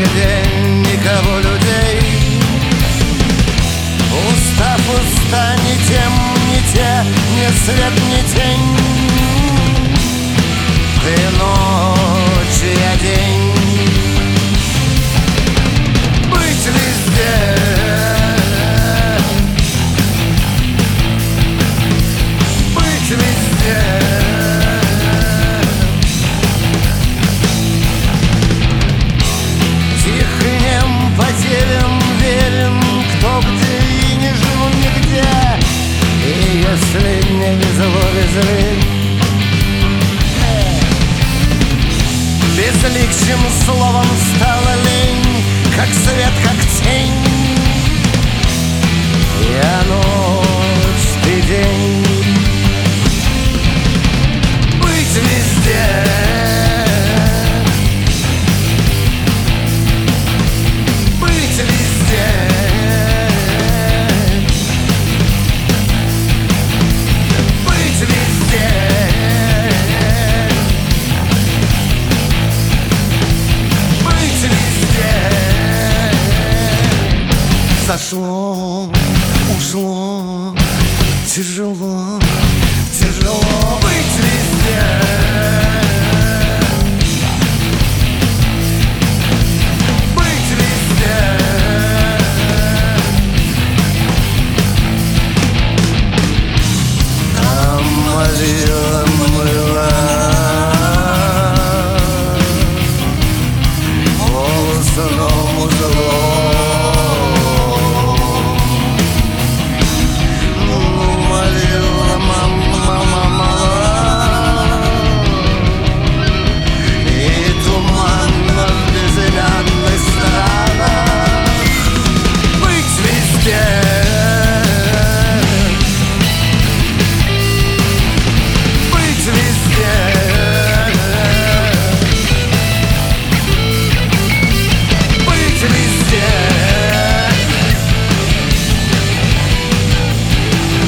день никого людей. Устав, уста, ни тем, ни те, ни свет, ни тень. Ты ночь, я день. Быть везде, быть везде. Тих и нем, потерян, верен, кто где и не жил нигде. И если не везло, везли. Безликим словом стала лень, как свет, как тень. Я ночь, ты день. Быть везде, быть везде. Быть везде. Зашло, ушло, тяжело, тяжело быть везде. Быть везде. Там молила, мыла, волосом узлом.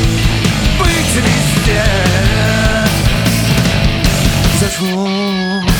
Зашло,